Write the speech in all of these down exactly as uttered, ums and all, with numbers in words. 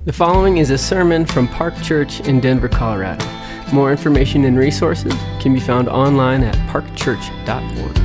The following is a sermon from Park Church in Denver, Colorado. More information and resources can be found online at park church dot org.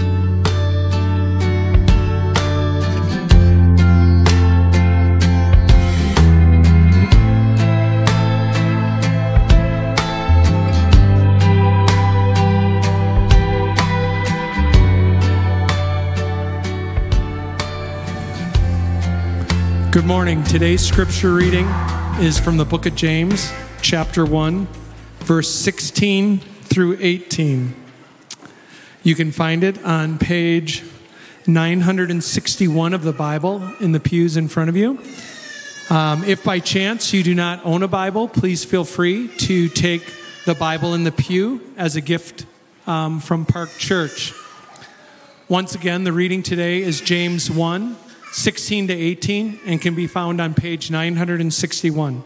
Good morning. Today's scripture reading is from the book of James, chapter one, verse sixteen through eighteen. You can find it on page nine hundred sixty-one of the Bible in the pews in front of you. Um, if by chance you do not own a Bible, please feel free to take the Bible in the pew as a gift um, from Park Church. Once again, the reading today is James one, sixteen to eighteen, and can be found on page nine hundred sixty-one.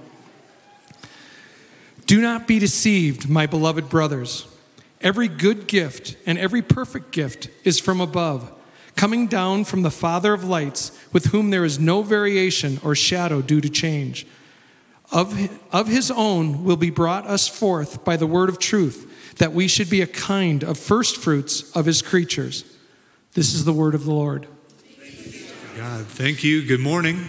Do not be deceived, my beloved brothers. Every good gift and every perfect gift is from above, coming down from the Father of lights, with whom there is no variation or shadow due to change. Of, of his own will be brought us forth by the word of truth, that we should be a kind of first fruits of his creatures. This is the word of the Lord. God, thank you. Good morning.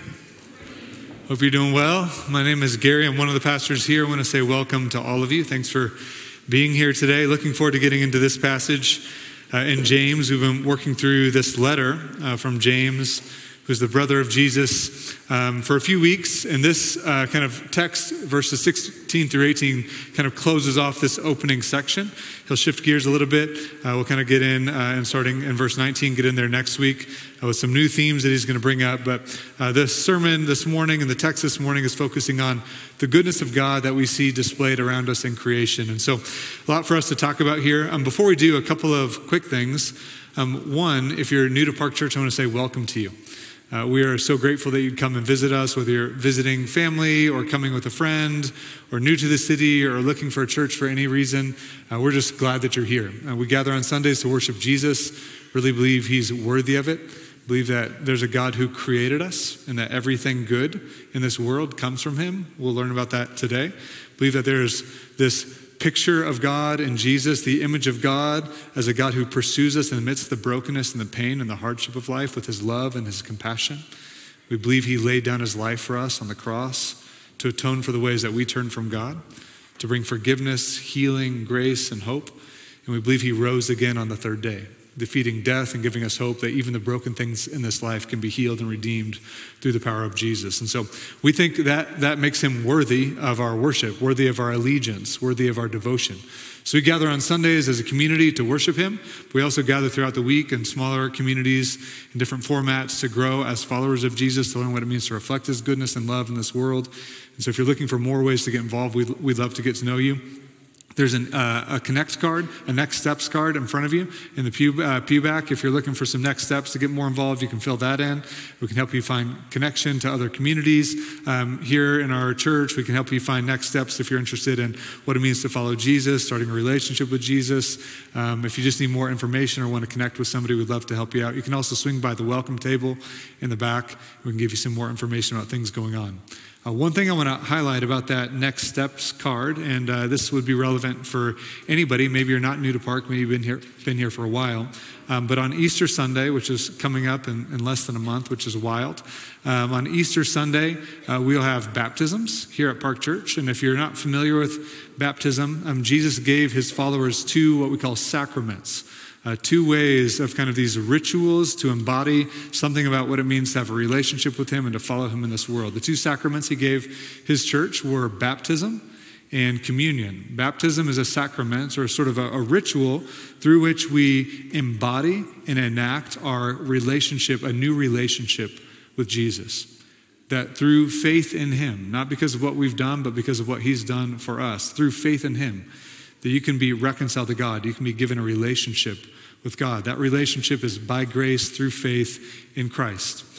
Hope you're doing well. My name is Gary. I'm one of the pastors here. I want to say welcome to all of you. Thanks for being here today. Looking forward to getting into this passage uh, in James. We've been working through this letter uh, from James, who's the brother of Jesus, um, for a few weeks. And this uh, kind of text, verses sixteen through eighteen, kind of closes off this opening section. He'll shift gears a little bit. Uh, we'll kind of get in, uh, and starting in verse nineteen, get in there next week uh, with some new themes that he's going to bring up. But uh, this sermon this morning and the text this morning is focusing on the goodness of God that we see displayed around us in creation. And so a lot for us to talk about here. Um, before we do, a couple of quick things. Um, one, if you're new to Park Church, I want to say welcome to you. Uh, we are so grateful that you'd come and visit us, whether you're visiting family or coming with a friend or new to the city or looking for a church for any reason. Uh, we're just glad that you're here. Uh, we gather on Sundays to worship Jesus, really believe he's worthy of it, believe that there's a God who created us and that everything good in this world comes from him. We'll learn about that today. Believe that there's this picture of God in Jesus, the image of God as a God who pursues us in the midst of the brokenness and the pain and the hardship of life with his love and his compassion. We believe he laid down his life for us on the cross to atone for the ways that we turn from God, to bring forgiveness, healing, grace, and hope. And we believe he rose again on the third day, defeating death and giving us hope that even the broken things in this life can be healed and redeemed through the power of Jesus. And so we think that that makes him worthy of our worship, worthy of our allegiance, worthy of our devotion. So we gather on Sundays as a community to worship him. We also gather throughout the week in smaller communities in different formats to grow as followers of Jesus, to learn what it means to reflect his goodness and love in this world. And so if you're looking for more ways to get involved, we'd, we'd love to get to know you. There's an, uh, a Connect card, a Next Steps card in front of you in the pew, uh, pew back. If you're looking for some next steps to get more involved, you can fill that in. We can help you find connection to other communities um, here in our church. We can help you find next steps if you're interested in what it means to follow Jesus, starting a relationship with Jesus. Um, if you just need more information or want to connect with somebody, we'd love to help you out. You can also swing by the welcome table in the back. We can give you some more information about things going on. Uh, one thing I want to highlight about that Next Steps card, and uh, this would be relevant for anybody. Maybe you're not new to Park, maybe you've been here, been here for a while. Um, but on Easter Sunday, which is coming up in, in less than a month, which is wild, um, on Easter Sunday, uh, we'll have baptisms here at Park Church. And if you're not familiar with baptism, um, Jesus gave his followers two what we call sacraments. Uh, two ways of kind of these rituals to embody something about what it means to have a relationship with him and to follow him in this world. The two sacraments he gave his church were baptism and communion. Baptism is a sacrament or sort of a, a ritual through which we embody and enact our relationship, a new relationship with Jesus. That through faith in him, not because of what we've done, but because of what he's done for us, through faith in him, that you can be reconciled to God. You can be given a relationship with God. That relationship is by grace through faith in Christ.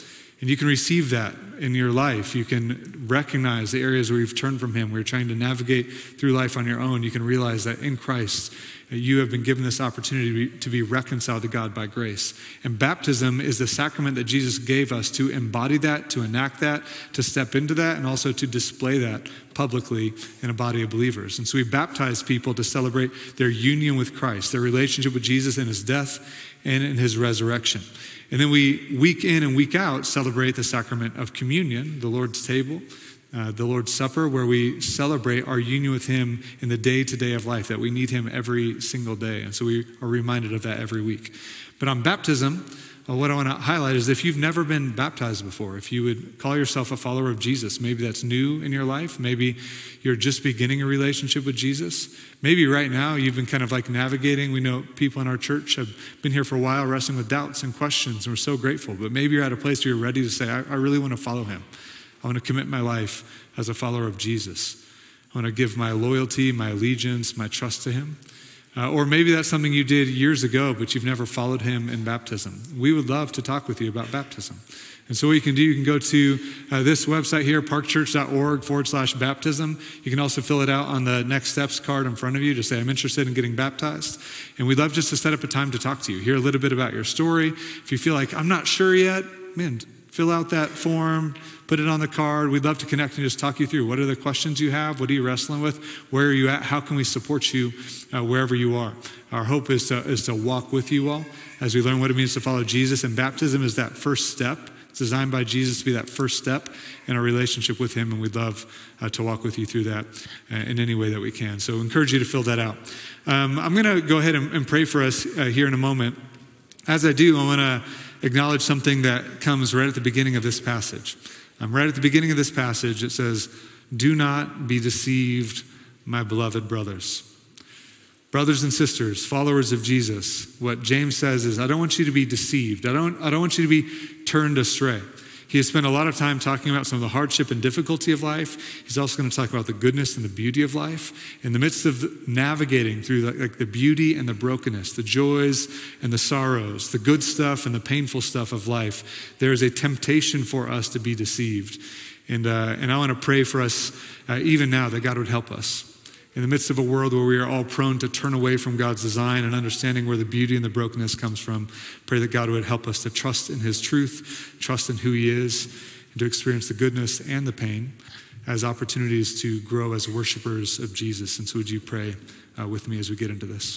And you can receive that in your life. You can recognize the areas where you've turned from him, where you're trying to navigate through life on your own. You can realize that in Christ, you have been given this opportunity to be, to be reconciled to God by grace. And baptism is the sacrament that Jesus gave us to embody that, to enact that, to step into that, and also to display that publicly in a body of believers. And so we baptize people to celebrate their union with Christ, their relationship with Jesus in his death and in his resurrection. And then we, week in and week out, celebrate the sacrament of communion, the Lord's table, uh, the Lord's Supper, where we celebrate our union with him in the day-to-day of life, that we need him every single day. And so we are reminded of that every week. But on baptism, uh, what I want to highlight is if you've never been baptized before, if you would call yourself a follower of Jesus, maybe that's new in your life, maybe you're just beginning a relationship with Jesus, maybe right now you've been kind of like navigating. We know people in our church have been here for a while wrestling with doubts and questions, and we're so grateful. But maybe you're at a place where you're ready to say, I, I really want to follow him. I want to commit my life as a follower of Jesus. I want to give my loyalty, my allegiance, my trust to him. Uh, or maybe that's something you did years ago, but you've never followed him in baptism. We would love to talk with you about baptism. And so what you can do, you can go to uh, this website here, parkchurch.org forward slash baptism. You can also fill it out on the Next Steps card in front of you to say, I'm interested in getting baptized. And we'd love just to set up a time to talk to you, hear a little bit about your story. If you feel like, I'm not sure yet, man, fill out that form, put it on the card. We'd love to connect and just talk you through. What are the questions you have? What are you wrestling with? Where are you at? How can we support you uh, wherever you are? Our hope is to, is to walk with you all as we learn what it means to follow Jesus. And baptism is that first step. It's designed by Jesus to be that first step in our relationship with him. And we'd love uh, to walk with you through that uh, in any way that we can. So I encourage you to fill that out. Um, I'm going to go ahead and, and pray for us uh, here in a moment. As I do, I want to acknowledge something that comes right at the beginning of this passage. Um, right at the beginning of this passage, it says, do not be deceived, my beloved brothers. Brothers and sisters, followers of Jesus, what James says is, I don't want you to be deceived. I don't, I don't want you to be turned astray. He has spent a lot of time talking about some of the hardship and difficulty of life. He's also going to talk about the goodness and the beauty of life. In the midst of navigating through the, like the beauty and the brokenness, the joys and the sorrows, the good stuff and the painful stuff of life, there is a temptation for us to be deceived. And, uh, and I want to pray for us uh, even now that God would help us. In the midst of a world where we are all prone to turn away from God's design and understanding where the beauty and the brokenness comes from, pray that God would help us to trust in his truth, trust in who he is, and to experience the goodness and the pain as opportunities to grow as worshipers of Jesus. And so would you pray uh, with me as we get into this?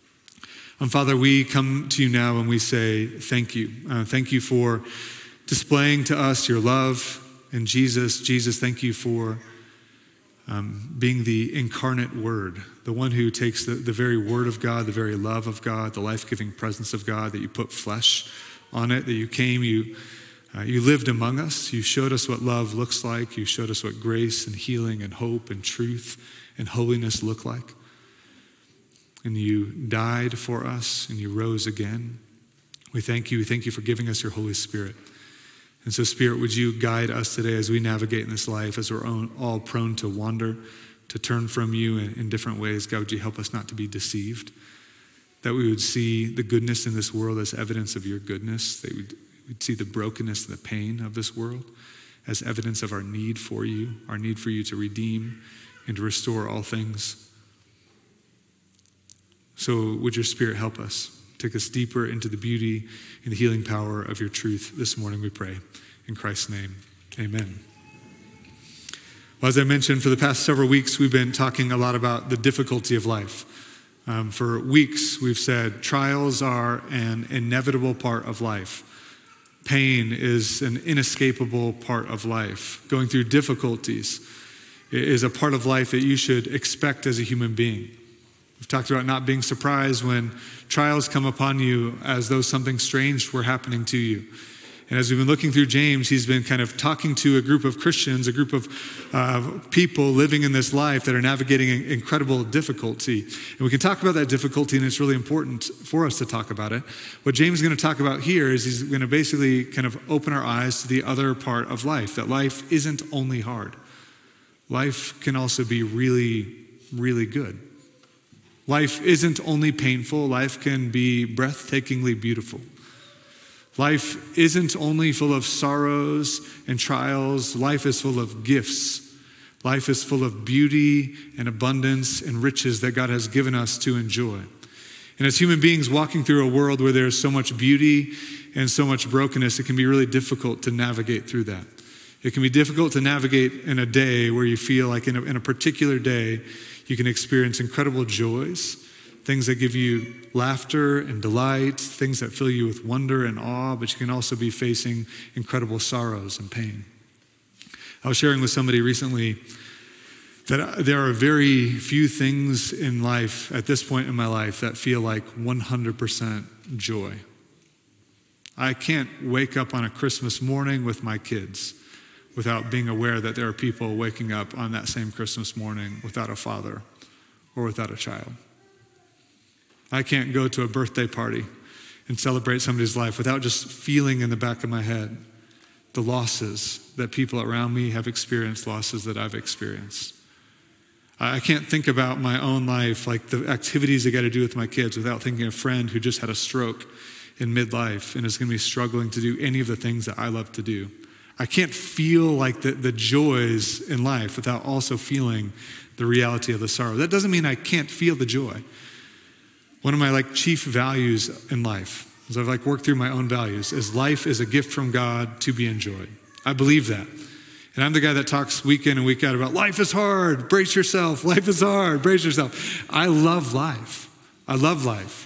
Um, Father, we come to you now and we say thank you. Uh, thank you for displaying to us your love in Jesus. Jesus, thank you for Um, being the incarnate word, the one who takes the, the very word of God, the very love of God, the life-giving presence of God, that you put flesh on it, that you came, you uh, you lived among us, you showed us what love looks like, you showed us what grace and healing and hope and truth and holiness look like. And you died for us and you rose again. We thank you, we thank you for giving us your Holy Spirit. And so, Spirit, would you guide us today as we navigate in this life, as we're all prone to wander, to turn from you in, in different ways. God, would you help us not to be deceived, that we would see the goodness in this world as evidence of your goodness, that we'd, we'd see the brokenness and the pain of this world as evidence of our need for you, our need for you to redeem and to restore all things. So would your Spirit help us? Take us deeper into the beauty and the healing power of your truth this morning, we pray. In Christ's name, amen. Well, as I mentioned, for the past several weeks, we've been talking a lot about the difficulty of life. Um, for weeks, we've said trials are an inevitable part of life. Pain is an inescapable part of life. Going through difficulties is a part of life that you should expect as a human being. We've talked about not being surprised when trials come upon you as though something strange were happening to you. And as we've been looking through James, he's been kind of talking to a group of Christians, a group of uh, people living in this life that are navigating incredible difficulty. And we can talk about that difficulty, and it's really important for us to talk about it. What James is going to talk about here is he's going to basically kind of open our eyes to the other part of life, that life isn't only hard. Life can also be really, really good. Life isn't only painful. Life can be breathtakingly beautiful. Life isn't only full of sorrows and trials. Life is full of gifts. Life is full of beauty and abundance and riches that God has given us to enjoy. And as human beings walking through a world where there's so much beauty and so much brokenness, it can be really difficult to navigate through that. It can be difficult to navigate in a day where you feel like in a, in a particular day, you can experience incredible joys, things that give you laughter and delight, things that fill you with wonder and awe, but you can also be facing incredible sorrows and pain. I was sharing with somebody recently that there are very few things in life at this point in my life that feel like one hundred percent joy. I can't wake up on a Christmas morning with my kids without being aware that there are people waking up on that same Christmas morning without a father or without a child. I can't go to a birthday party and celebrate somebody's life without just feeling in the back of my head the losses that people around me have experienced, losses that I've experienced. I can't think about my own life, like the activities I got to do with my kids, without thinking of a friend who just had a stroke in midlife and is going to be struggling to do any of the things that I love to do. I can't feel like the, the joys in life without also feeling the reality of the sorrow. That doesn't mean I can't feel the joy. One of my like chief values in life, as I've like worked through my own values, is life is a gift from God to be enjoyed. I believe that. And I'm the guy that talks week in and week out about life is hard, brace yourself, life is hard, brace yourself. I love life. I love life.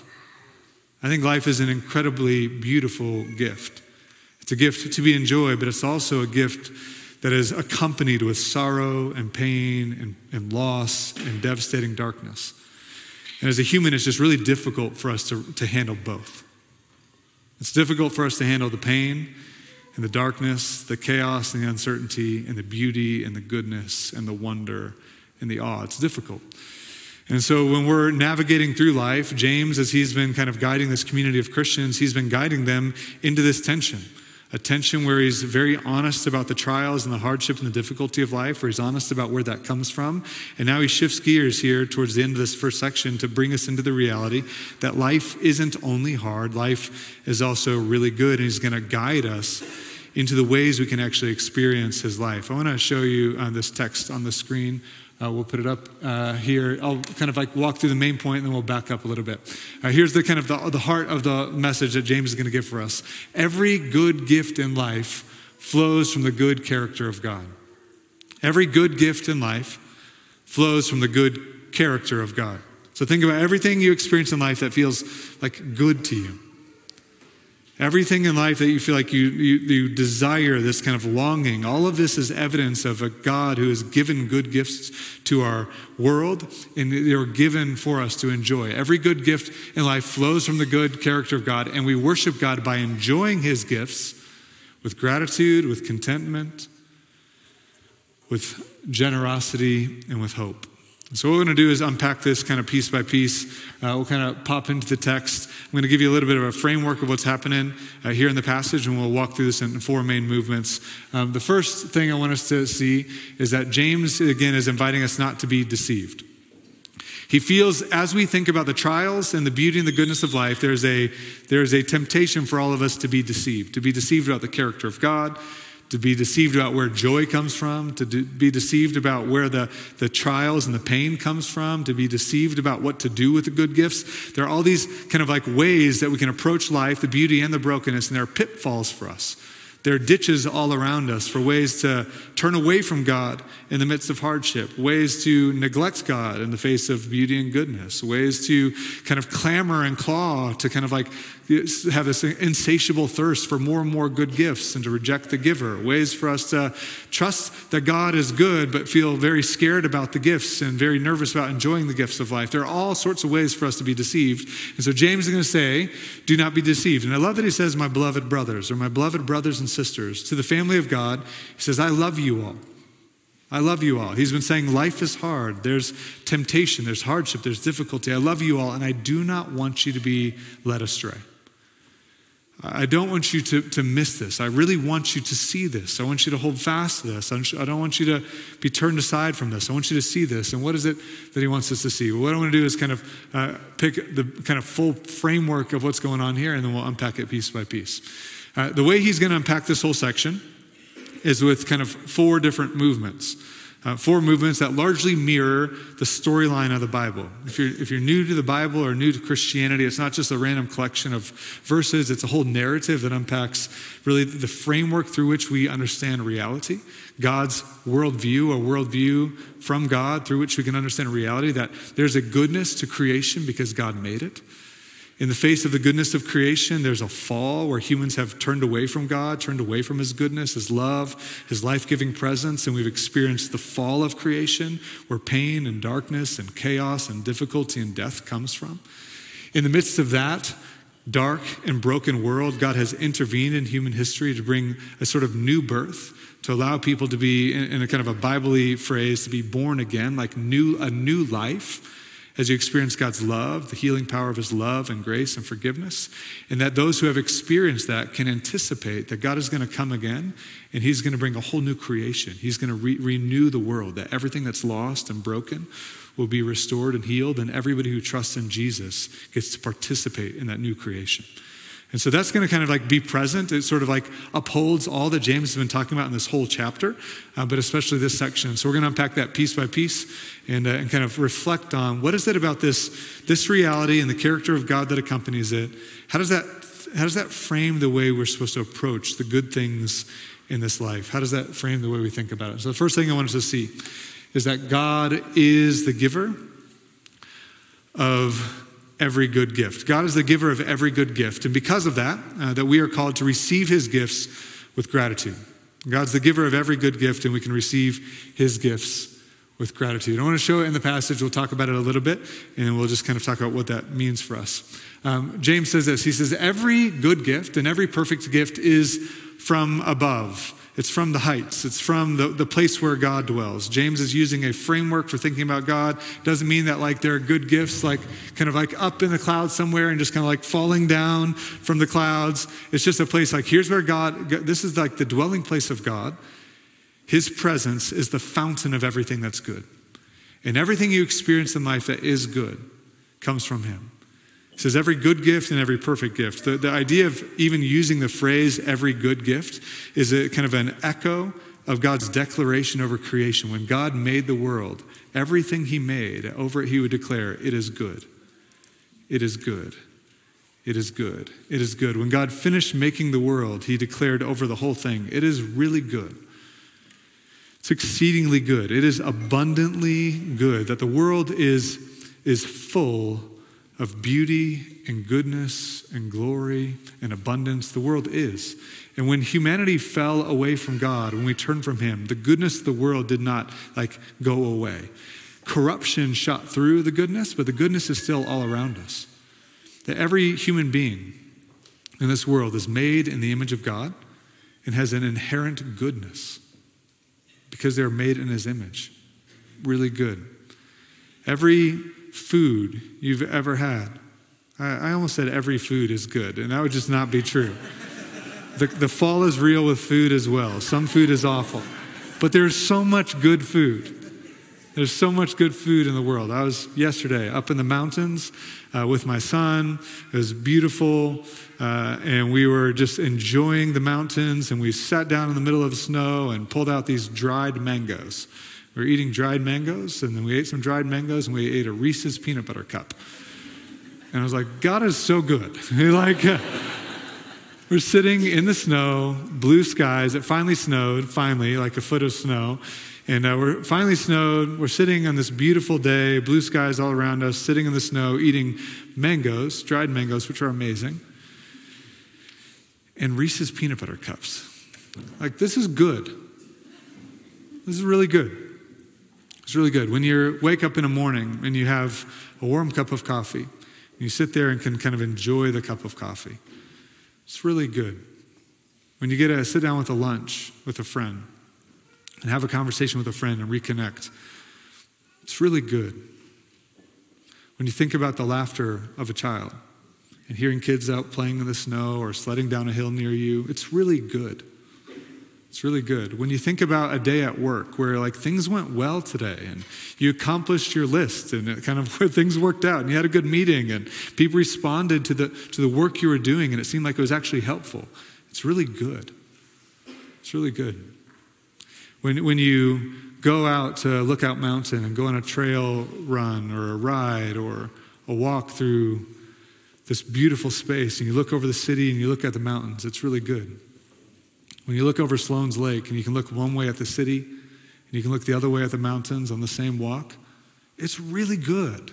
I think life is an incredibly beautiful gift. It's a gift to be enjoyed, but it's also a gift that is accompanied with sorrow and pain and, and loss and devastating darkness. And as a human, it's just really difficult for us to, to handle both. It's difficult for us to handle the pain and the darkness, the chaos and the uncertainty, and the beauty and the goodness and the wonder and the awe. It's difficult. And so when we're navigating through life, James, as he's been kind of guiding this community of Christians, he's been guiding them into this tension. A tension where he's very honest about the trials and the hardship and the difficulty of life, where he's honest about where that comes from. And now he shifts gears here towards the end of this first section to bring us into the reality that life isn't only hard, life is also really good, and he's going to guide us into the ways we can actually experience his life. I want to show you uh, this text on the screen. Uh, we'll put it up uh, here. I'll kind of like walk through the main point and then we'll back up a little bit. Uh, here's the kind of the, the heart of the message that James is going to give for us. Every good gift in life flows from the good character of God. Every good gift in life flows from the good character of God. So think about everything you experience in life that feels like good to you. Everything in life that you feel like you, you, you desire, this kind of longing, all of this is evidence of a God who has given good gifts to our world, and they were given for us to enjoy. Every good gift in life flows from the good character of God, and we worship God by enjoying his gifts with gratitude, with contentment, with generosity, and with hope. So what we're going to do is unpack this kind of piece by piece. Uh, we'll kind of pop into the text. I'm going to give you a little bit of a framework of what's happening uh, here in the passage, and we'll walk through this in four main movements. Um, the first thing I want us to see is that James, again, is inviting us not to be deceived. He feels, as we think about the trials and the beauty and the goodness of life, there's a, there's a temptation for all of us to be deceived, to be deceived about the character of God, to be deceived about where joy comes from, to do, be deceived about where the, the trials and the pain comes from, to be deceived about what to do with the good gifts. There are all these kind of like ways that we can approach life, the beauty and the brokenness, and there are pitfalls for us. There are ditches all around us for ways to turn away from God in the midst of hardship, ways to neglect God in the face of beauty and goodness, ways to kind of clamor and claw to kind of like have this insatiable thirst for more and more good gifts and to reject the giver, ways for us to trust that God is good but feel very scared about the gifts and very nervous about enjoying the gifts of life. There are all sorts of ways for us to be deceived. And so James is going to say, do not be deceived. And I love that he says, my beloved brothers, or my beloved brothers and sisters. To the family of God, he says, I love you all. I love you all. He's been saying life is hard. There's temptation, there's hardship, there's difficulty. I love you all, and I do not want you to be led astray. I don't want you to, to miss this. I really want you to see this. I want you to hold fast to this. I don't want you to be turned aside from this. I want you to see this. And what is it that he wants us to see? Well, what I want to do is kind of uh, pick the kind of full framework of what's going on here, and then we'll unpack it piece by piece. Uh, the way he's going to unpack this whole section is with kind of four different movements. Uh, four movements that largely mirror the storyline of the Bible. If you're, if you're new to the Bible or new to Christianity, it's not just a random collection of verses, it's a whole narrative that unpacks really the framework through which we understand reality, God's worldview, a worldview from God through which we can understand reality, that there's a goodness to creation because God made it. In the face of the goodness of creation, there's a fall where humans have turned away from God, turned away from his goodness, his love, his life-giving presence, and we've experienced the fall of creation where pain and darkness and chaos and difficulty and death comes from. In the midst of that dark and broken world, God has intervened in human history to bring a sort of new birth, to allow people to be, in a kind of a Bible-y phrase, to be born again, like new a new life, as you experience God's love, the healing power of his love and grace and forgiveness, and that those who have experienced that can anticipate that God is going to come again and he's going to bring a whole new creation. He's going to re- renew the world, that everything that's lost and broken will be restored and healed, and everybody who trusts in Jesus gets to participate in that new creation. And so that's going to kind of like be present. It sort of like upholds all that James has been talking about in this whole chapter, uh, but especially this section. So we're going to unpack that piece by piece and, uh, and kind of reflect on what is it about this, this reality and the character of God that accompanies it. How does that, how does that frame the way we're supposed to approach the good things in this life? How does that frame the way we think about it? So the first thing I want us to see is that God is the giver of every good gift. God is the giver of every good gift. And because of that, uh, that we are called to receive his gifts with gratitude. God's the giver of every good gift, and we can receive his gifts with gratitude. I want to show it in the passage. We'll talk about it a little bit, and we'll just kind of talk about what that means for us. Um, James says this. He says, every good gift and every perfect gift is from above. It's from the heights. It's from the, the place where God dwells. James is using a framework for thinking about God. Doesn't mean that like there are good gifts like kind of like up in the clouds somewhere and just kind of like falling down from the clouds. It's just a place like here's where God, this is like the dwelling place of God. His presence is the fountain of everything that's good. And everything you experience in life that is good comes from him. He says every good gift and every perfect gift. The, the idea of even using the phrase every good gift is a kind of an echo of God's declaration over creation. When God made the world, everything he made, over it he would declare, it is good. It is good. It is good. It is good. When God finished making the world, he declared over the whole thing, it is really good. It's exceedingly good. It is abundantly good. That the world is, is full of beauty and goodness and glory and abundance. The world is. And when humanity fell away from God, when we turned from him, the goodness of the world did not like go away. Corruption shot through the goodness, but the goodness is still all around us. That every human being in this world is made in the image of God and has an inherent goodness because they're made in his image. Really good. Every food you've ever had. I, I almost said every food is good, and that would just not be true. The, the fall is real with food as well. Some food is awful. But there's so much good food. There's so much good food in the world. I was yesterday up in the mountains uh, with my son. It was beautiful, uh, and we were just enjoying the mountains, and we sat down in the middle of the snow and pulled out these dried mangoes. We were eating dried mangoes, and then we ate some dried mangoes, and we ate a Reese's peanut butter cup. And I was like, God is so good. like, uh, we're sitting in the snow, blue skies. It finally snowed, finally, like a foot of snow. And uh, we're finally snowed. We're sitting on this beautiful day, blue skies all around us, sitting in the snow, eating mangoes, dried mangoes, which are amazing, and Reese's peanut butter cups. Like, this is good. This is really good. It's really good. When you wake up in the morning and you have a warm cup of coffee, and you sit there and can kind of enjoy the cup of coffee, it's really good. When you get to sit down with a lunch with a friend and have a conversation with a friend and reconnect, it's really good. When you think about the laughter of a child and hearing kids out playing in the snow or sledding down a hill near you. It's really good. It's really good. When you think about a day at work where like things went well today and you accomplished your list and it kind of where things worked out and you had a good meeting and people responded to the to the work you were doing and it seemed like it was actually helpful. It's really good. It's really good. When when you go out to Lookout Mountain and go on a trail run or a ride or a walk through this beautiful space and you look over the city and you look at the mountains, it's really good. When you look over Sloan's Lake and you can look one way at the city and you can look the other way at the mountains on the same walk, it's really good.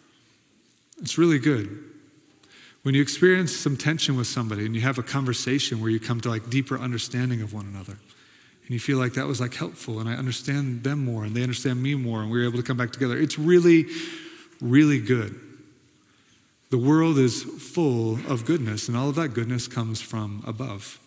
It's really good. When you experience some tension with somebody and you have a conversation where you come to like deeper understanding of one another and you feel like that was like helpful and I understand them more and they understand me more and we were able to come back together, it's really, really good. The world is full of goodness and all of that goodness comes from above.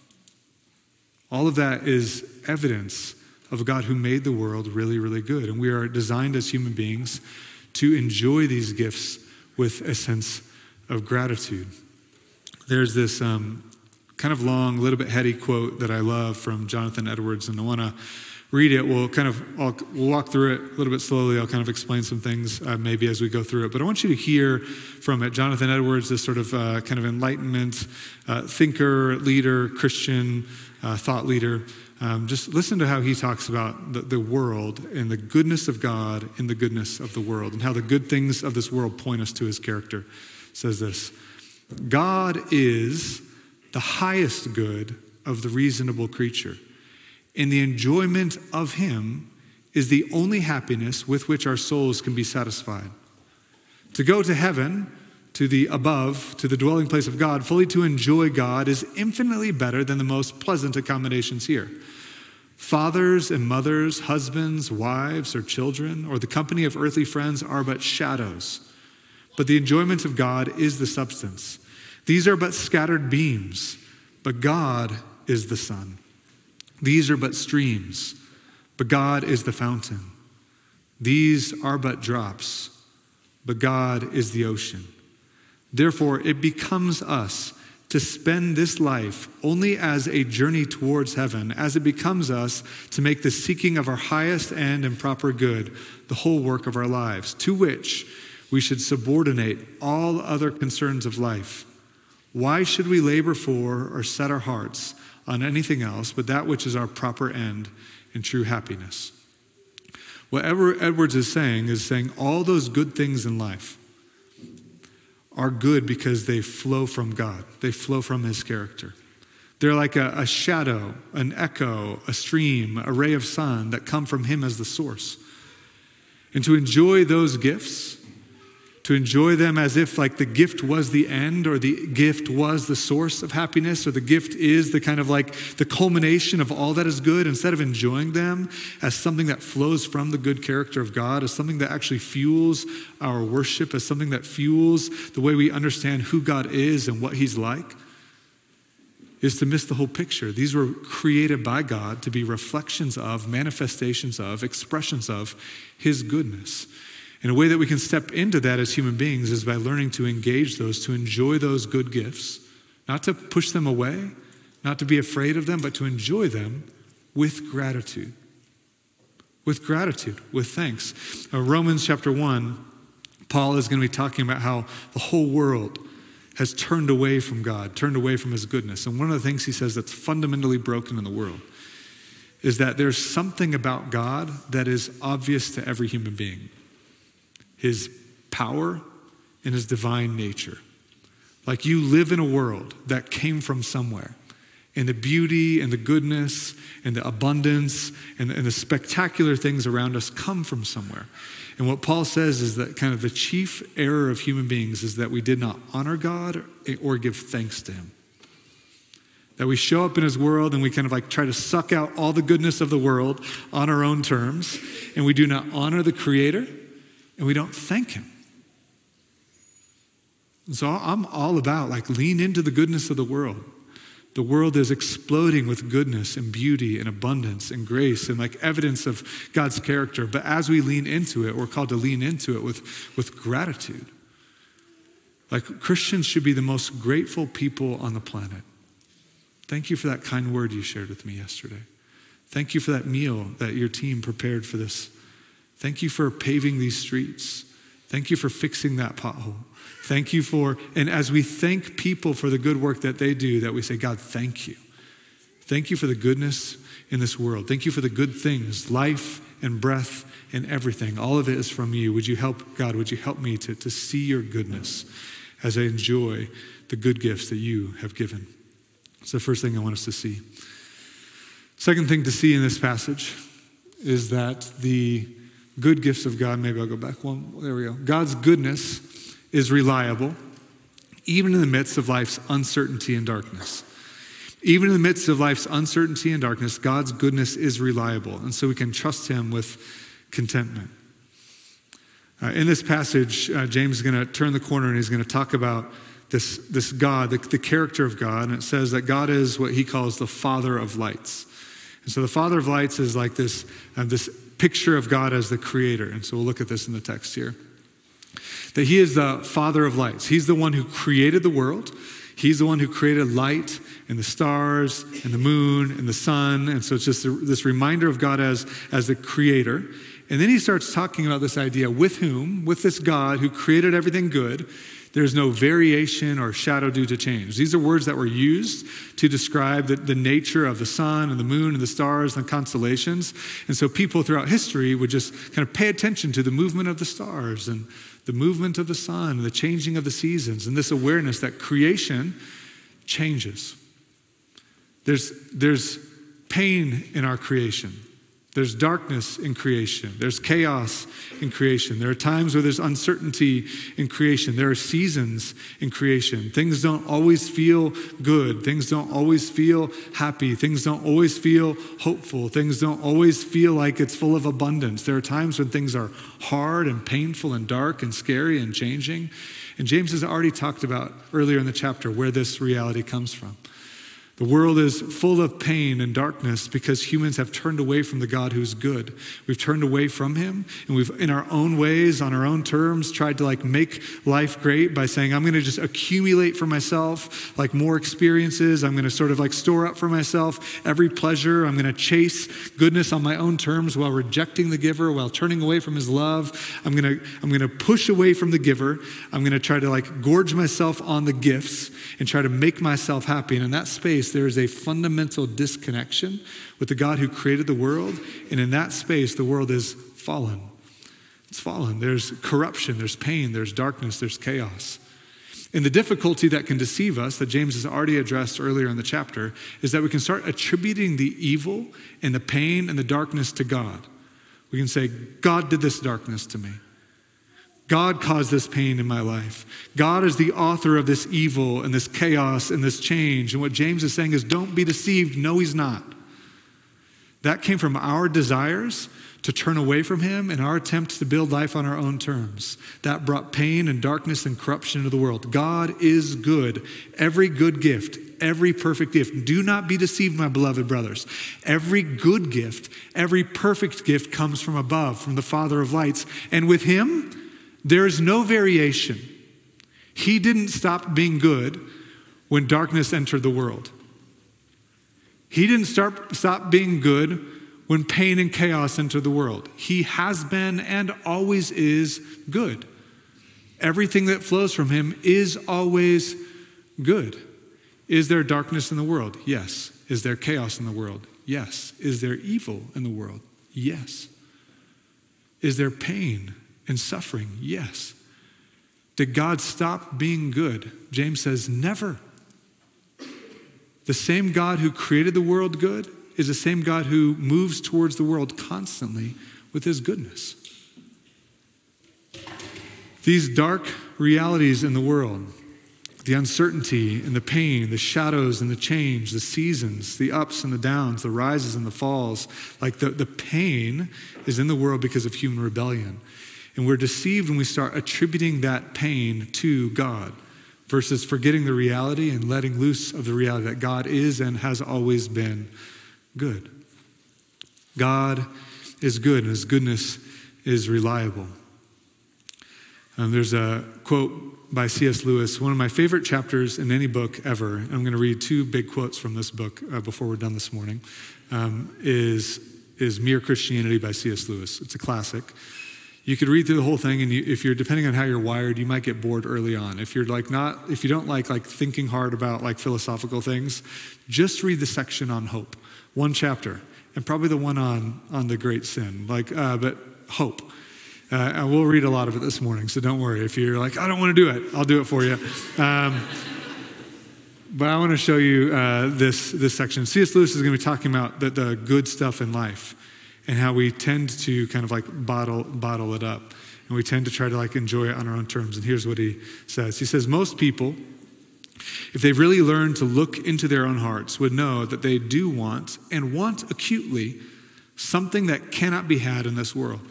All of that is evidence of a God who made the world really, really good. And we are designed as human beings to enjoy these gifts with a sense of gratitude. There's this um, kind of long, little bit heady quote that I love from Jonathan Edwards, and I want to read it. We'll kind of I'll, we'll walk through it a little bit slowly. I'll kind of explain some things uh, maybe as we go through it. But I want you to hear from it. Jonathan Edwards, this sort of uh, kind of enlightenment uh, thinker, leader, Christian uh, thought leader. Um, just listen to how he talks about the, the world and the goodness of God in the goodness of the world and how the good things of this world point us to his character. It says this: God is the highest good of the reasonable creature, and the enjoyment of him is the only happiness with which our souls can be satisfied. To go to heaven, to the above, to the dwelling place of God, fully to enjoy God is infinitely better than the most pleasant accommodations here. Fathers and mothers, husbands, wives, or children, or the company of earthly friends are but shadows, but the enjoyment of God is the substance. These are but scattered beams, but God is the sun. These are but streams, but God is the fountain. These are but drops, but God is the ocean. Therefore, it becomes us to spend this life only as a journey towards heaven, as it becomes us to make the seeking of our highest end and proper good the whole work of our lives, to which we should subordinate all other concerns of life. Why should we labor for or set our hearts on anything else but that which is our proper end and true happiness? What Edwards is saying is saying all those good things in life are good because they flow from God. They flow from his character. They're like a, a shadow, an echo, a stream, a ray of sun that come from him as the source. And to enjoy those gifts, to enjoy them as if like the gift was the end or the gift was the source of happiness or the gift is the kind of like the culmination of all that is good, instead of enjoying them as something that flows from the good character of God, as something that actually fuels our worship, as something that fuels the way we understand who God is and what he's like, is to miss the whole picture. These were created by God to be reflections of, manifestations of, expressions of his goodness. And a way that we can step into that as human beings is by learning to engage those, to enjoy those good gifts, not to push them away, not to be afraid of them, but to enjoy them with gratitude. With gratitude, with thanks. Uh, Romans chapter one, Paul is going to be talking about how the whole world has turned away from God, turned away from his goodness. And one of the things he says that's fundamentally broken in the world is that there's something about God that is obvious to every human being. His power and his divine nature. Like you live in a world that came from somewhere. And the beauty and the goodness and the abundance and the, and the spectacular things around us come from somewhere. And what Paul says is that kind of the chief error of human beings is that we did not honor God or give thanks to him. That we show up in his world and we kind of like try to suck out all the goodness of the world on our own terms. And we do not honor the Creator. And we don't thank him. So I'm all about like lean into the goodness of the world. The world is exploding with goodness and beauty and abundance and grace and like evidence of God's character. But as we lean into it, we're called to lean into it with, with gratitude. Like, Christians should be the most grateful people on the planet. Thank you for that kind word you shared with me yesterday. Thank you for that meal that your team prepared for this. Thank you for paving these streets. Thank you for fixing that pothole. Thank you for, and as we thank people for the good work that they do, that we say, God, thank you. Thank you for the goodness in this world. Thank you for the good things, life and breath and everything. All of it is from you. Would you help, God, would you help me to, to see your goodness as I enjoy the good gifts that you have given? It's the first thing I want us to see. Second thing to see in this passage is that the good gifts of God, maybe I'll go back one, there we go. God's goodness is reliable, even in the midst of life's uncertainty and darkness. Even in the midst of life's uncertainty and darkness, God's goodness is reliable, and so we can trust him with contentment. Uh, in this passage, uh, James is going to turn the corner and he's going to talk about this, this God, the, the character of God, and it says that God is what he calls the Father of lights. And so the Father of lights is like this, uh, this picture of God as the creator, and so we'll look at this in the text here. That he is the Father of lights. He's the one who created the world. He's the one who created light and the stars and the moon and the sun. And so it's just a, this reminder of God as, as the creator. And then he starts talking about this idea with whom, with this God who created everything good, there's no variation or shadow due to change. These are words that were used to describe the, the nature of the sun and the moon and the stars and constellations. And so people throughout history would just kind of pay attention to the movement of the stars and the movement of the sun and the changing of the seasons and this awareness that creation changes. There's, there's pain in our creation. There's darkness in creation. There's chaos in creation. There are times where there's uncertainty in creation. There are seasons in creation. Things don't always feel good. Things don't always feel happy. Things don't always feel hopeful. Things don't always feel like it's full of abundance. There are times when things are hard and painful and dark and scary and changing. And James has already talked about earlier in the chapter where this reality comes from. The world is full of pain and darkness because humans have turned away from the God who's good. We've turned away from him, and we've, in our own ways, on our own terms, tried to like make life great by saying, I'm going to just accumulate for myself like more experiences. I'm going to sort of like store up for myself every pleasure. I'm going to chase goodness on my own terms while rejecting the giver, while turning away from his love. I'm going to, I'm going to push away from the giver. I'm going to try to like gorge myself on the gifts and try to make myself happy. And in that space, there is a fundamental disconnection with the God who created the world. And in that space, the world is fallen. It's fallen. There's corruption, there's pain, there's darkness, there's chaos. And the difficulty that can deceive us, that James has already addressed earlier in the chapter, is that we can start attributing the evil and the pain and the darkness to God. We can say, God did this darkness to me. God caused this pain in my life. God is the author of this evil and this chaos and this change. And what James is saying is, don't be deceived. No, he's not. That came from our desires to turn away from him and our attempts to build life on our own terms. That brought pain and darkness and corruption into the world. God is good. Every good gift, every perfect gift. Do not be deceived, my beloved brothers. Every good gift, every perfect gift comes from above, from the Father of lights. And with him, there is no variation. He didn't stop being good when darkness entered the world. He didn't start, stop being good when pain and chaos entered the world. He has been and always is good. Everything that flows from him is always good. Is there darkness in the world? Yes. Is there chaos in the world? Yes. Is there evil in the world? Yes. Is there pain and suffering? Yes. Did God stop being good? James says, never. The same God who created the world good is the same God who moves towards the world constantly with his goodness. These dark realities in the world, the uncertainty and the pain, the shadows and the change, the seasons, the ups and the downs, the rises and the falls, like the, the pain is in the world because of human rebellion. And we're deceived when we start attributing that pain to God versus forgetting the reality and letting loose of the reality that God is and has always been good. God is good, and his goodness is reliable. Um, there's a quote by C S Lewis, one of my favorite chapters in any book ever. I'm going to read two big quotes from this book uh, before we're done this morning, um, is, is Mere Christianity by C S Lewis. It's a classic. You could read through the whole thing, and you, if you're, depending on how you're wired, you might get bored early on. If you're like not, if you don't like like thinking hard about like philosophical things, just read the section on hope, one chapter, and probably the one on on the great sin, like, uh, but hope. Uh, and we'll read a lot of it this morning, so don't worry. If you're like, I don't want to do it, I'll do it for you. Um, but I want to show you uh, this this section. C S Lewis is going to be talking about the, the good stuff in life, and how we tend to kind of like bottle bottle it up. And we tend to try to like enjoy it on our own terms. And here's what he says. He says, most people, if they've really learned to look into their own hearts, would know that they do want, and want acutely, something that cannot be had in this world.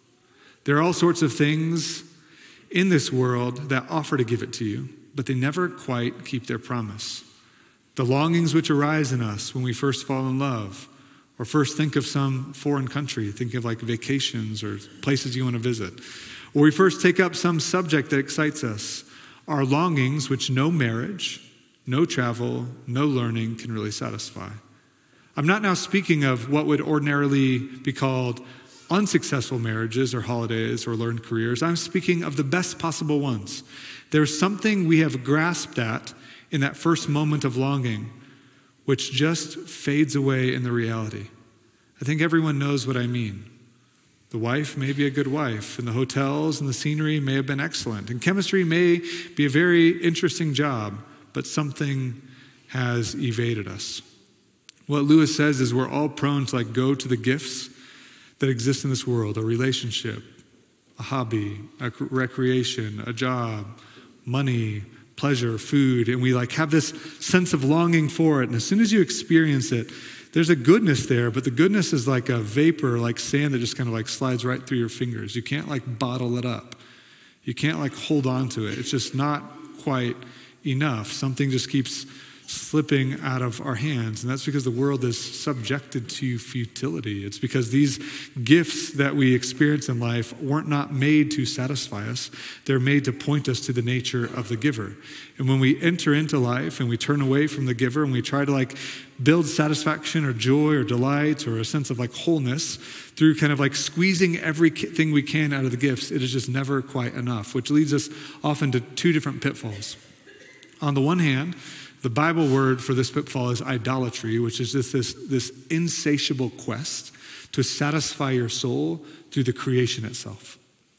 There are all sorts of things in this world that offer to give it to you, but they never quite keep their promise. The longings which arise in us when we first fall in love, or first think of some foreign country, think of like vacations or places you want to visit. Or we first take up some subject that excites us, are longings which no marriage, no travel, no learning can really satisfy. I'm not now speaking of what would ordinarily be called unsuccessful marriages or holidays or learned careers. I'm speaking of the best possible ones. There's something we have grasped at in that first moment of longing, which just fades away in the reality. I think everyone knows what I mean. The wife may be a good wife, and the hotels and the scenery may have been excellent, and chemistry may be a very interesting job, but something has evaded us. What Lewis says is we're all prone to like go to the gifts that exist in this world, a relationship, a hobby, a recreation, a job, money, pleasure, food, and we like have this sense of longing for it. And as soon as you experience it, there's a goodness there, but the goodness is like a vapor, like sand that just kind of like slides right through your fingers. You can't like bottle it up. You can't like hold on to it. It's just not quite enough. Something just keeps slipping out of our hands. And that's because the world is subjected to futility. It's because these gifts that we experience in life weren't not made to satisfy us. They're made to point us to the nature of the giver. And when we enter into life and we turn away from the giver and we try to like build satisfaction or joy or delight or a sense of like wholeness through kind of like squeezing everything we can out of the gifts, it is just never quite enough, which leads us often to two different pitfalls. On the one hand, the Bible word for this pitfall is idolatry, which is just this, this insatiable quest to satisfy your soul through the creation itself.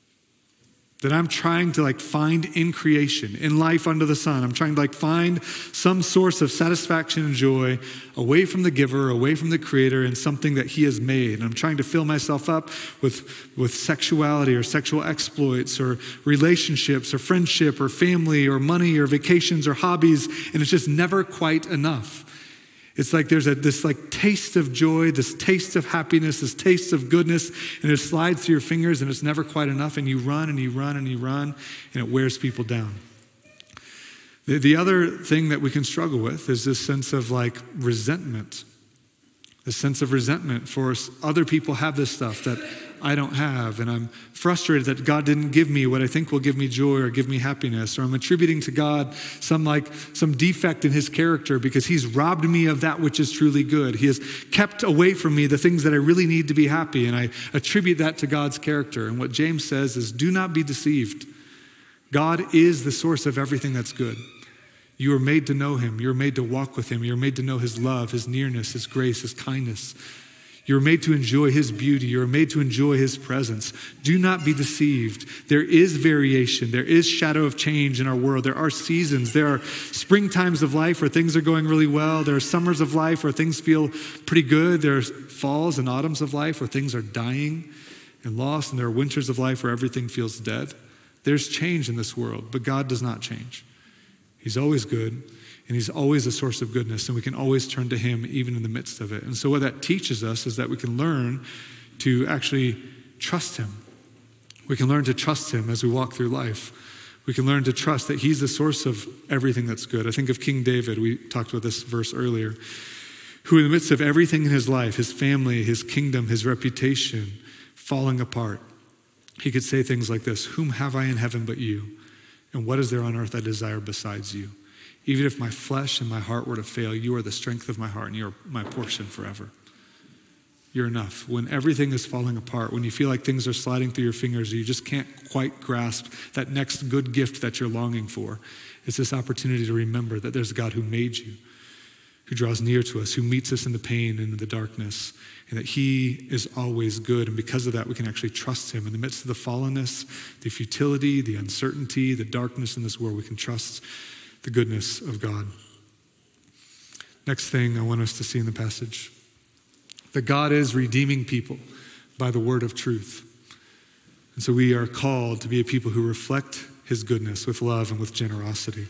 That I'm trying to like find in creation, in life under the sun, I'm trying to like find some source of satisfaction and joy away from the giver, away from the creator, in something that he has made. And I'm trying to fill myself up with, with sexuality or sexual exploits or relationships or friendship or family or money or vacations or hobbies, and it's just never quite enough. It's like there's a, this like taste of joy, this taste of happiness, this taste of goodness, and it slides through your fingers and it's never quite enough, and you run and you run and you run, and it wears people down. The, the other thing that we can struggle with is this sense of like resentment, this sense of resentment for other people have this stuff that I don't have, and I'm frustrated that God didn't give me what I think will give me joy or give me happiness, or I'm attributing to God some like some defect in his character because he's robbed me of that which is truly good. He has kept away from me the things that I really need to be happy, and I attribute that to God's character. And what James says is, do not be deceived. God is the source of everything that's good. You are made to know him. You're made to walk with him. You're made to know his love, his nearness, his grace, his kindness. You're made to enjoy his beauty. You're made to enjoy his presence. Do not be deceived. There is variation. There is shadow of change in our world. There are seasons. There are spring times of life where things are going really well. There are summers of life where things feel pretty good. There's falls and autumns of life where things are dying and lost. And there are winters of life where everything feels dead. There's change in this world, but God does not change. He's always good. And he's always a source of goodness, and we can always turn to him even in the midst of it. And so what that teaches us is that we can learn to actually trust him. We can learn to trust him as we walk through life. We can learn to trust that he's the source of everything that's good. I think of King David. We talked about this verse earlier, who in the midst of everything in his life, his family, his kingdom, his reputation falling apart, he could say things like this: whom have I in heaven but you? And what is there on earth I desire besides you? Even if my flesh and my heart were to fail, you are the strength of my heart and you're my portion forever. You're enough. When everything is falling apart, when you feel like things are sliding through your fingers, or you just can't quite grasp that next good gift that you're longing for, it's this opportunity to remember that there's a God who made you, who draws near to us, who meets us in the pain and in the darkness, and that he is always good. And because of that, we can actually trust him. In the midst of the fallenness, the futility, the uncertainty, the darkness in this world, we can trust the goodness of God. Next thing I want us to see in the passage, that God is redeeming people by the word of truth. And so we are called to be a people who reflect his goodness with love and with generosity.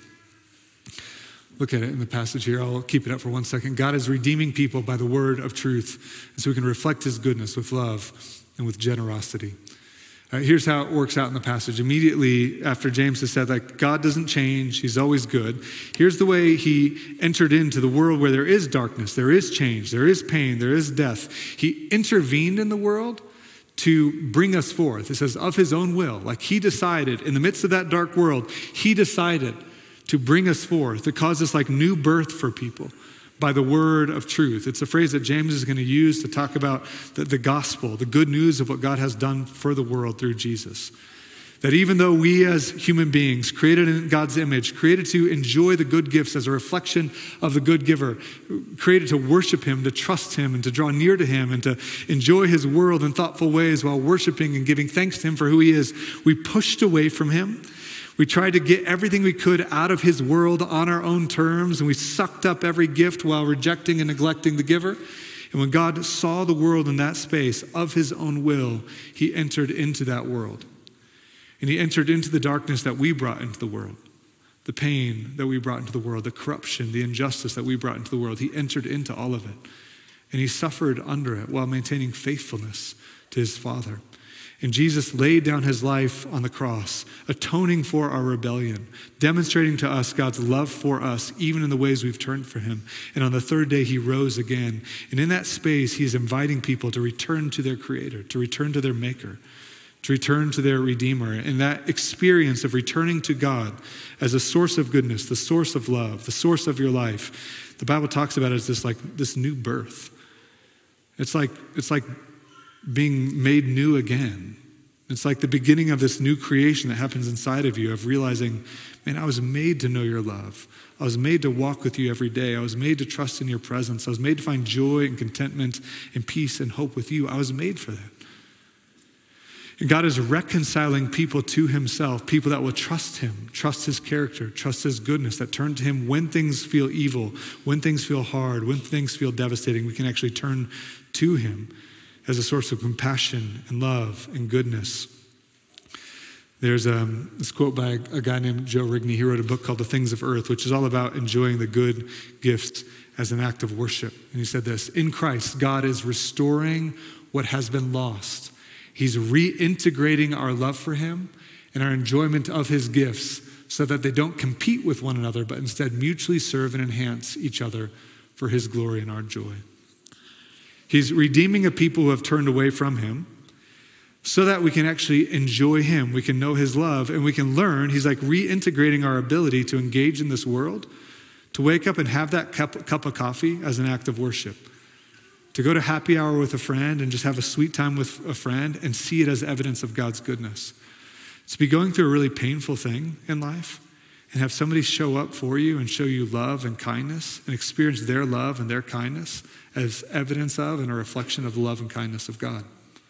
Look at it in the passage here. I'll keep it up for one second. God is redeeming people by the word of truth. And so we can reflect his goodness with love and with generosity. Uh, here's how it works out in the passage. Immediately after James has said that God doesn't change, he's always good. Here's the way he entered into the world where there is darkness, there is change, there is pain, there is death. He intervened in the world to bring us forth. It says of his own will, like he decided in the midst of that dark world, he decided to bring us forth, to cause this like new birth for people by the word of truth. It's a phrase that James is going to use to talk about the, the gospel, the good news of what God has done for the world through Jesus. That even though we as human beings, created in God's image, created to enjoy the good gifts as a reflection of the good giver, created to worship him, to trust him, and to draw near to him, and to enjoy his world in thoughtful ways while worshiping and giving thanks to him for who he is, we pushed away from him. We tried to get everything we could out of his world on our own terms, and we sucked up every gift while rejecting and neglecting the giver. And when God saw the world in that space of his own will, he entered into that world. And he entered into the darkness that we brought into the world, the pain that we brought into the world, the corruption, the injustice that we brought into the world. He entered into all of it. And he suffered under it while maintaining faithfulness to his Father. And Jesus laid down his life on the cross, atoning for our rebellion, demonstrating to us God's love for us, even in the ways we've turned from him. And on the third day, he rose again. And in that space, he's inviting people to return to their Creator, to return to their Maker, to return to their Redeemer. And that experience of returning to God as a source of goodness, the source of love, the source of your life, the Bible talks about it as this like this new birth. It's like, it's like being made new again. It's like the beginning of this new creation that happens inside of you, of realizing, man, I was made to know your love. I was made to walk with you every day. I was made to trust in your presence. I was made to find joy and contentment and peace and hope with you. I was made for that. And God is reconciling people to himself, people that will trust him, trust his character, trust his goodness, that turn to him when things feel evil, when things feel hard, when things feel devastating. We can actually turn to him as a source of compassion and love and goodness. There's um, this quote by a guy named Joe Rigney. He wrote a book called The Things of Earth, which is all about enjoying the good gifts as an act of worship. And he said this: in Christ, God is restoring what has been lost. He's reintegrating our love for him and our enjoyment of his gifts so that they don't compete with one another, but instead mutually serve and enhance each other for his glory and our joy. He's redeeming a people who have turned away from him so that we can actually enjoy him. We can know his love and we can learn. He's like reintegrating our ability to engage in this world, to wake up and have that cup, cup of coffee as an act of worship, to go to happy hour with a friend and just have a sweet time with a friend and see it as evidence of God's goodness. To be going through a really painful thing in life and have somebody show up for you and show you love and kindness and experience their love and their kindness as evidence of and a reflection of the love and kindness of God.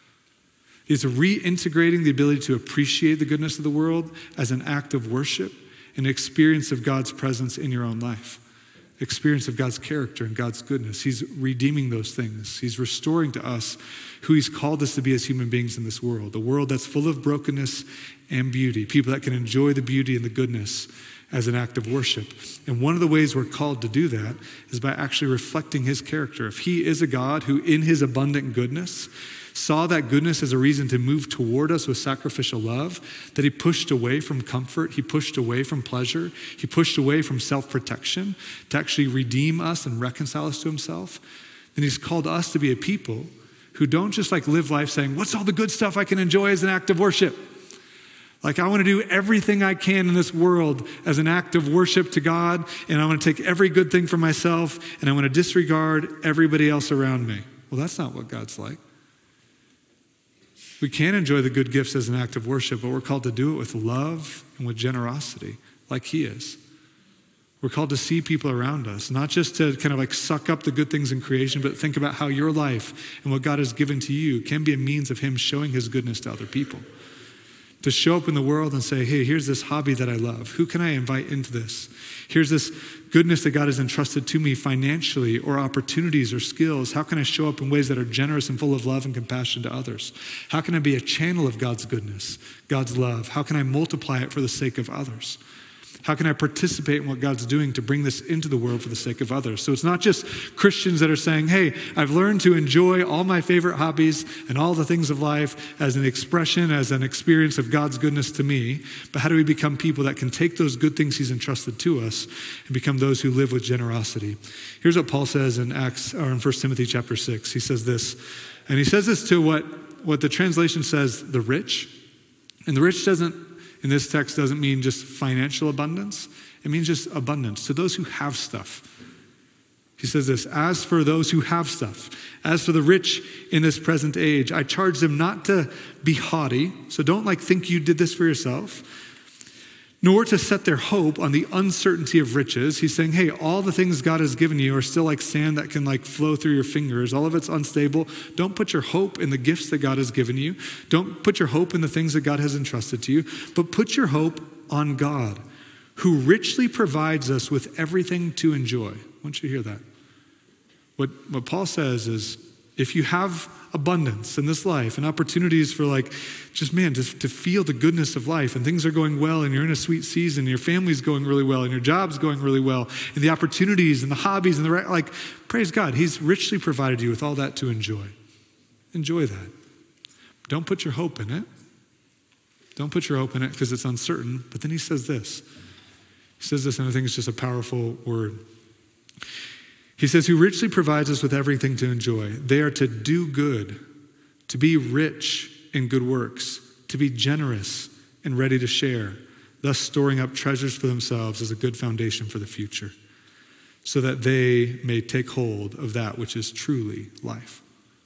It's reintegrating the ability to appreciate the goodness of the world as an act of worship, an experience of God's presence in your own life, experience of God's character and God's goodness. He's redeeming those things. He's restoring to us who he's called us to be as human beings in this world, a world that's full of brokenness and beauty, people that can enjoy the beauty and the goodness as an act of worship. And one of the ways we're called to do that is by actually reflecting his character. If he is a God who in his abundant goodness saw that goodness as a reason to move toward us with sacrificial love, that he pushed away from comfort, he pushed away from pleasure, he pushed away from self-protection to actually redeem us and reconcile us to himself, then he's called us to be a people who don't just like live life saying, what's all the good stuff I can enjoy as an act of worship? Like, I want to do everything I can in this world as an act of worship to God, and I want to take every good thing for myself, and I want to disregard everybody else around me. Well, that's not what God's like. We can enjoy the good gifts as an act of worship, but we're called to do it with love and with generosity, like he is. We're called to see people around us, not just to kind of like suck up the good things in creation, but think about how your life and what God has given to you can be a means of him showing his goodness to other people. To show up in the world and say, hey, here's this hobby that I love. Who can I invite into this? Here's this goodness that God has entrusted to me financially, or opportunities or skills. How can I show up in ways that are generous and full of love and compassion to others? How can I be a channel of God's goodness, God's love? How can I multiply it for the sake of others? How can I participate in what God's doing to bring this into the world for the sake of others? So it's not just Christians that are saying, hey, I've learned to enjoy all my favorite hobbies and all the things of life as an expression, as an experience of God's goodness to me. But how do we become people that can take those good things he's entrusted to us and become those who live with generosity? Here's what Paul says in Acts, or in First Timothy chapter six. He says this, and he says this to what, what the translation says, the rich. And the rich doesn't, in this text, doesn't mean just financial abundance. It means just abundance to those who have stuff. He says this, as for those who have stuff, as for the rich in this present age, I charge them not to be haughty. So don't like think you did this for yourself, nor to set their hope on the uncertainty of riches. He's saying, hey, all the things God has given you are still like sand that can like flow through your fingers. All of it's unstable. Don't put your hope in the gifts that God has given you. Don't put your hope in the things that God has entrusted to you, but put your hope on God, who richly provides us with everything to enjoy. I want you to hear that. What, what Paul says is, if you have abundance in this life and opportunities for like, just man, just to feel the goodness of life, and things are going well, and you're in a sweet season, and your family's going really well, and your job's going really well, and the opportunities and the hobbies and the right, like, praise God, he's richly provided you with all that to enjoy. Enjoy that. Don't put your hope in it. Don't put your hope in it because it's uncertain. But then he says this. He says this, and I think it's just a powerful word. He says, who richly provides us with everything to enjoy. They are to do good, to be rich in good works, to be generous and ready to share, thus storing up treasures for themselves as a good foundation for the future, so that they may take hold of that which is truly life.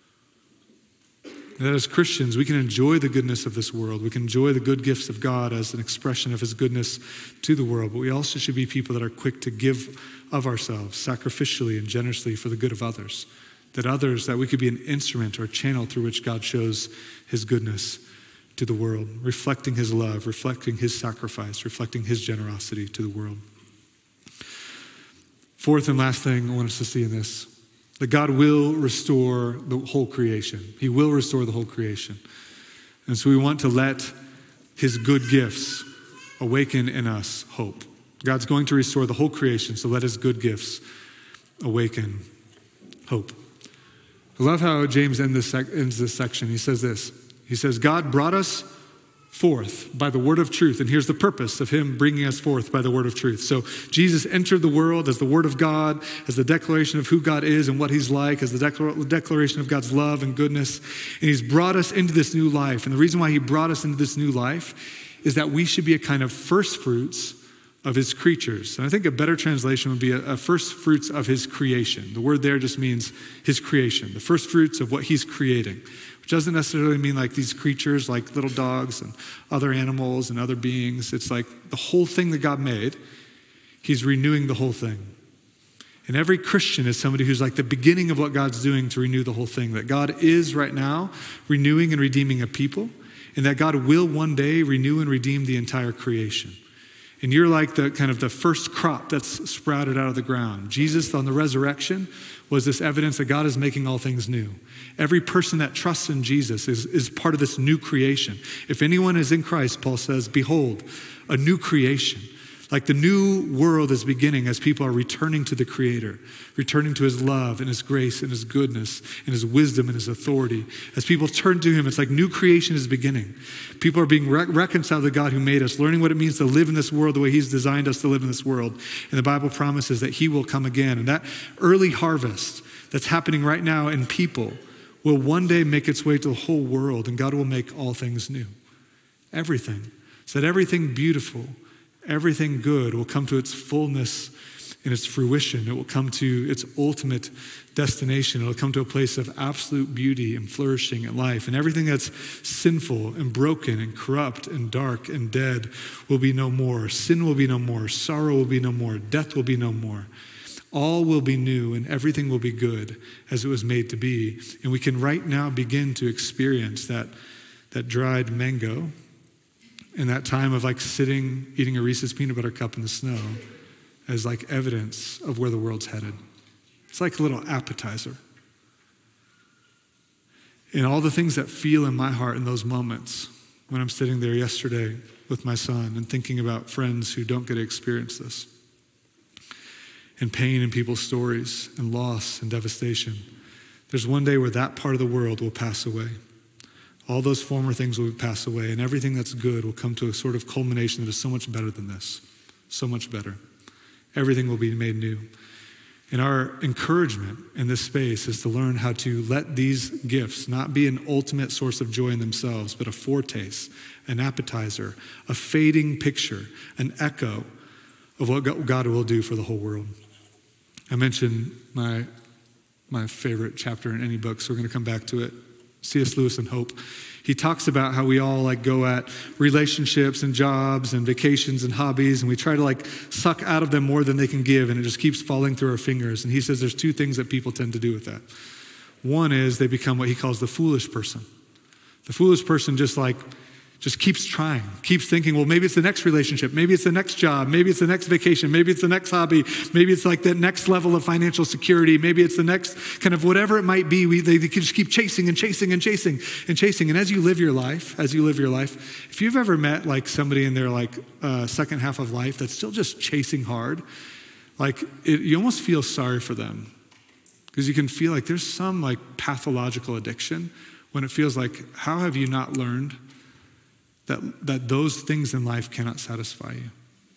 And that as Christians, we can enjoy the goodness of this world. We can enjoy the good gifts of God as an expression of his goodness to the world, but we also should be people that are quick to give of ourselves sacrificially and generously for the good of others, that others, that we could be an instrument or a channel through which God shows his goodness to the world, reflecting his love, reflecting his sacrifice, reflecting his generosity to the world. Fourth and last thing I want us to see in this, that God will restore the whole creation. He will restore the whole creation. And so we want to let his good gifts awaken in us hope. God's going to restore the whole creation, so let his good gifts awaken hope. I love how James ends this, sec- ends this section. He says this. He says, God brought us forth by the word of truth. And here's the purpose of him bringing us forth by the word of truth. So Jesus entered the world as the word of God, as the declaration of who God is and what he's like, as the declar- declaration of God's love and goodness. And he's brought us into this new life. And the reason why he brought us into this new life is that we should be a kind of first fruits of his creatures. And I think a better translation would be a, a first fruits of his creation. The word there just means his creation, the first fruits of what he's creating, which doesn't necessarily mean like these creatures, like little dogs and other animals and other beings. It's like the whole thing that God made, he's renewing the whole thing. And every Christian is somebody who's like the beginning of what God's doing to renew the whole thing, that God is right now renewing and redeeming a people, and that God will one day renew and redeem the entire creation. And you're like the kind of the first crop that's sprouted out of the ground. Jesus on the resurrection was this evidence that God is making all things new. Every person that trusts in Jesus is, is part of this new creation. If anyone is in Christ, Paul says, behold, a new creation. Like the new world is beginning as people are returning to the Creator, returning to his love and his grace and his goodness and his wisdom and his authority. As people turn to him, it's like new creation is beginning. People are being re- reconciled to God who made us, learning what it means to live in this world the way he's designed us to live in this world. And the Bible promises that he will come again. And that early harvest that's happening right now in people will one day make its way to the whole world, and God will make all things new. Everything. so that everything beautiful, everything good will come to its fullness and its fruition. It will come to its ultimate destination. It will come to a place of absolute beauty and flourishing in life. And everything that's sinful and broken and corrupt and dark and dead will be no more. Sin will be no more. Sorrow will be no more. Death will be no more. All will be new and everything will be good as it was made to be. And we can right now begin to experience that, that dried mango in that time of like sitting, eating a Reese's peanut butter cup in the snow as like evidence of where the world's headed. It's like a little appetizer. And all the things that feel in my heart in those moments when I'm sitting there yesterday with my son and thinking about friends who don't get to experience this, and pain in people's stories and loss and devastation. There's one day where that part of the world will pass away. All those former things will pass away, and everything that's good will come to a sort of culmination that is so much better than this, so much better. Everything will be made new. And our encouragement in this space is to learn how to let these gifts not be an ultimate source of joy in themselves, but a foretaste, an appetizer, a fading picture, an echo of what God will do for the whole world. I mentioned my, my favorite chapter in any book, so we're going to come back to it. C S Lewis and Hope. He talks about how we all like go at relationships and jobs and vacations and hobbies, and we try to like suck out of them more than they can give, and it just keeps falling through our fingers. And he says there's two things that people tend to do with that. One is they become what he calls the foolish person. The foolish person just like just keeps trying, keeps thinking, well, maybe it's the next relationship, maybe it's the next job, maybe it's the next vacation, maybe it's the next hobby, maybe it's like that next level of financial security, maybe it's the next kind of whatever it might be. We, they, they can just keep chasing and chasing and chasing and chasing. And as you live your life, as you live your life, if you've ever met like somebody in their like uh, second half of life that's still just chasing hard, like it, you almost feel sorry for them because you can feel like there's some like pathological addiction when it feels like, how have you not learned That, that those things in life cannot satisfy you?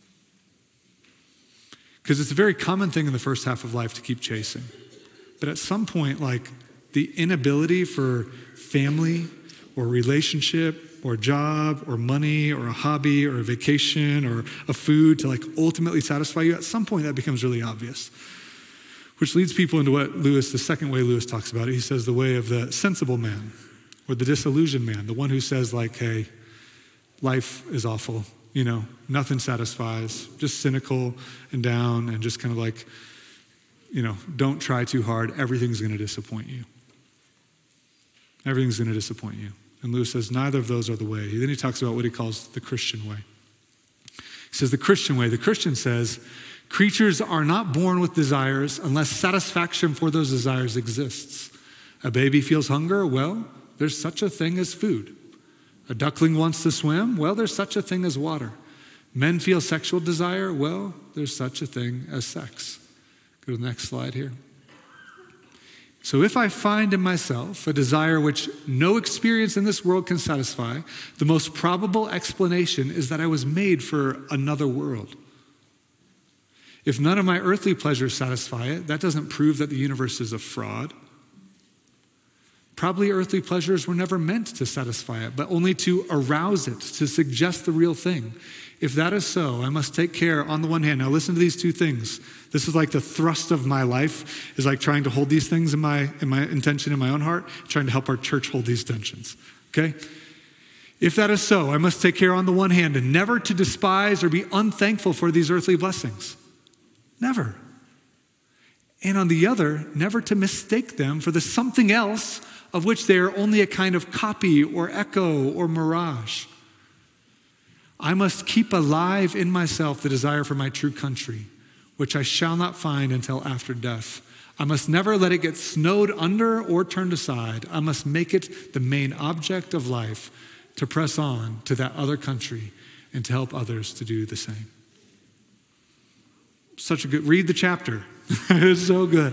Because it's a very common thing in the first half of life to keep chasing. But at some point, like the inability for family or relationship or job or money or a hobby or a vacation or a food to like ultimately satisfy you, at some point that becomes really obvious. Which leads people into what Lewis, the second way Lewis talks about it. He says the way of the sensible man or the disillusioned man, the one who says like, hey, life is awful, you know, nothing satisfies, just cynical and down and just kind of like, you know, don't try too hard. Everything's going to disappoint you. Everything's going to disappoint you. And Lewis says neither of those are the way. Then he talks about what he calls the Christian way. He says the Christian way, the Christian says, creatures are not born with desires unless satisfaction for those desires exists. A baby feels hunger, well, there's such a thing as food. A duckling wants to swim, well, there's such a thing as water. Men feel sexual desire, well, there's such a thing as sex. Go to the next slide here. So if I find in myself a desire which no experience in this world can satisfy, the most probable explanation is that I was made for another world. If none of my earthly pleasures satisfy it, that doesn't prove that the universe is a fraud. Probably earthly pleasures were never meant to satisfy it, but only to arouse it, to suggest the real thing. If that is so, I must take care on the one hand. Now listen to these two things. This is like the thrust of my life, is like trying to hold these things in my, in my intention in my own heart, trying to help our church hold these tensions, okay? If that is so, I must take care on the one hand and never to despise or be unthankful for these earthly blessings. Never. And on the other, never to mistake them for the something else of which they are only a kind of copy or echo or mirage. I must keep alive in myself the desire for my true country, which I shall not find until after death. I must never let it get snowed under or turned aside. I must make it the main object of life to press on to that other country and to help others to do the same. Such a good, read the chapter. It's so good.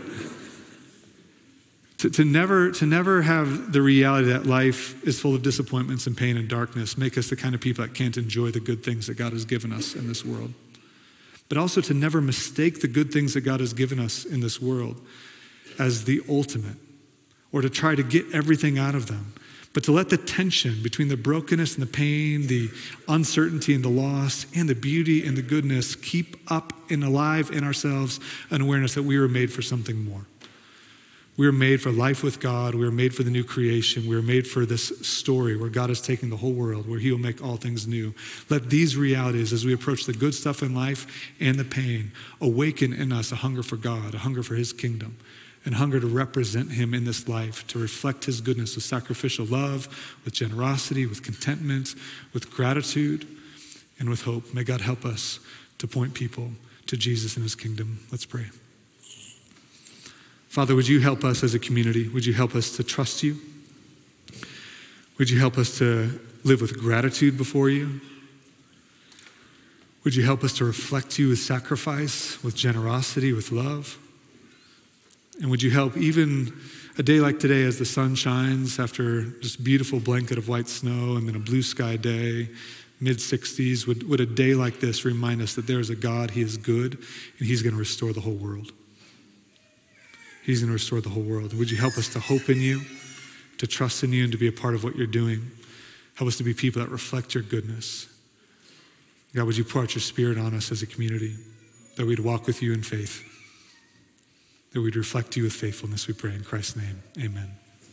To, to never to never have the reality that life is full of disappointments and pain and darkness make us the kind of people that can't enjoy the good things that God has given us in this world. But also to never mistake the good things that God has given us in this world as the ultimate, or to try to get everything out of them, but to let the tension between the brokenness and the pain, the uncertainty and the loss, and the beauty and the goodness keep up and alive in ourselves an awareness that we were made for something more. We were made for life with God. We were made for the new creation. We were made for this story where God is taking the whole world, where he will make all things new. Let these realities, as we approach the good stuff in life and the pain, awaken in us a hunger for God, a hunger for his kingdom, and hunger to represent him in this life, to reflect his goodness with sacrificial love, with generosity, with contentment, with gratitude, and with hope. May God help us to point people to Jesus and his kingdom. Let's pray. Father, would you help us as a community? Would you help us to trust you? Would you help us to live with gratitude before you? Would you help us to reflect you with sacrifice, with generosity, with love? And would you help even a day like today as the sun shines after just a beautiful blanket of white snow and then a blue sky day, mid sixties, would, would a day like this remind us that there is a God, he is good, and he's going to restore the whole world. He's going to restore the whole world. Would you help us to hope in you, to trust in you, and to be a part of what you're doing? Help us to be people that reflect your goodness. God, would you pour out your spirit on us as a community, that we'd walk with you in faith, that we'd reflect you with faithfulness, we pray in Christ's name, amen.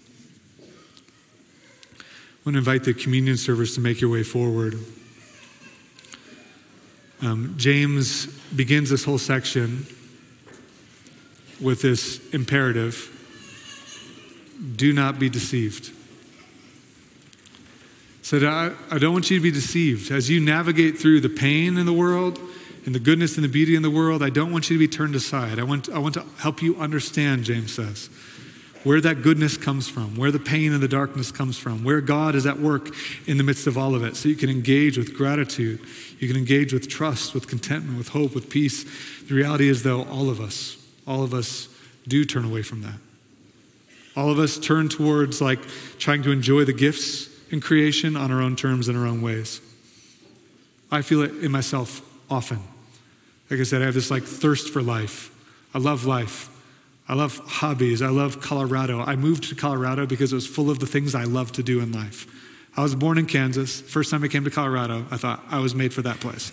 I want to invite the communion servers to make your way forward. Um, James begins this whole section with this imperative: do not be deceived. So I, I don't want you to be deceived. As you navigate through the pain in the world and the goodness and the beauty in the world, I don't want you to be turned aside. I want, I want to help you understand, James says, where that goodness comes from, where the pain and the darkness comes from, where God is at work in the midst of all of it, so you can engage with gratitude. You can engage with trust, with contentment, with hope, with peace. The reality is, though, all of us, All of us do turn away from that. All of us turn towards like trying to enjoy the gifts in creation on our own terms and our own ways. I feel it in myself often. Like I said, I have this like thirst for life. I love life. I love hobbies. I love Colorado. I moved to Colorado because it was full of the things I love to do in life. I was born in Kansas. First time I came to Colorado, I thought I was made for that place.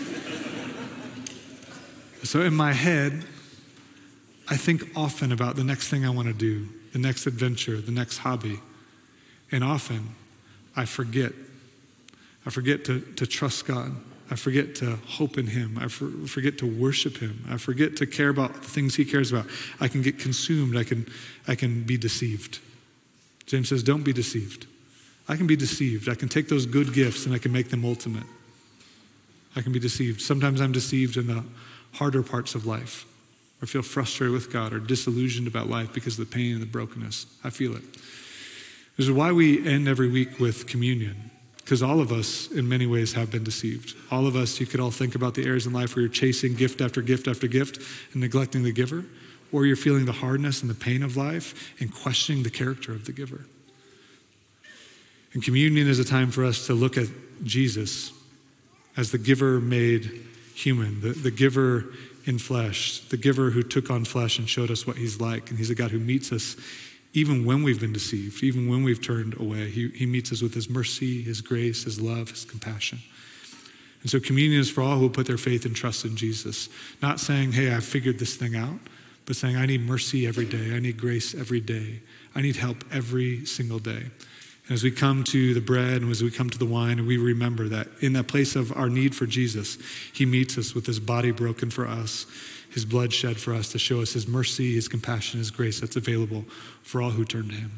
So in my head, I think often about the next thing I want to do, the next adventure, the next hobby. And often I forget. I forget to, to trust God. I forget to hope in him. I for, forget to worship him. I forget to care about the things he cares about. I can get consumed. I can, I can be deceived. James says, don't be deceived. I can be deceived. I can take those good gifts and I can make them ultimate. I can be deceived. Sometimes I'm deceived in the harder parts of life, or feel frustrated with God or disillusioned about life because of the pain and the brokenness. I feel it. This is why we end every week with communion, because all of us in many ways have been deceived. All of us, you could all think about the areas in life where you're chasing gift after gift after gift and neglecting the giver, or you're feeling the hardness and the pain of life and questioning the character of the giver. And communion is a time for us to look at Jesus as the giver made human, the, the giver in flesh, the giver who took on flesh and showed us what he's like. And he's a God who meets us even when we've been deceived, even when we've turned away. He, he meets us with his mercy, his grace, his love, his compassion. And so communion is for all who put their faith and trust in Jesus. Not saying, hey, I figured this thing out, but saying, I need mercy every day. I need grace every day. I need help every single day. And as we come to the bread and as we come to the wine, and we remember that in that place of our need for Jesus, he meets us with his body broken for us, his blood shed for us to show us his mercy, his compassion, his grace that's available for all who turn to him.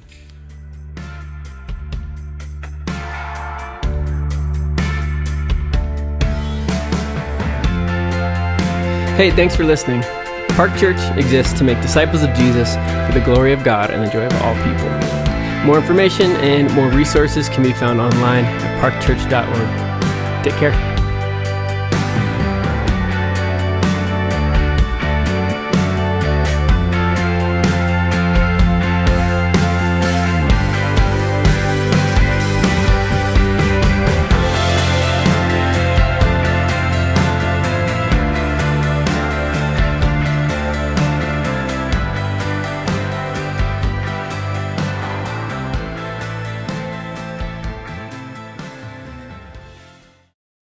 Hey, thanks for listening. Park Church exists to make disciples of Jesus for the glory of God and the joy of all people. More information and more resources can be found online at park church dot org. Take care.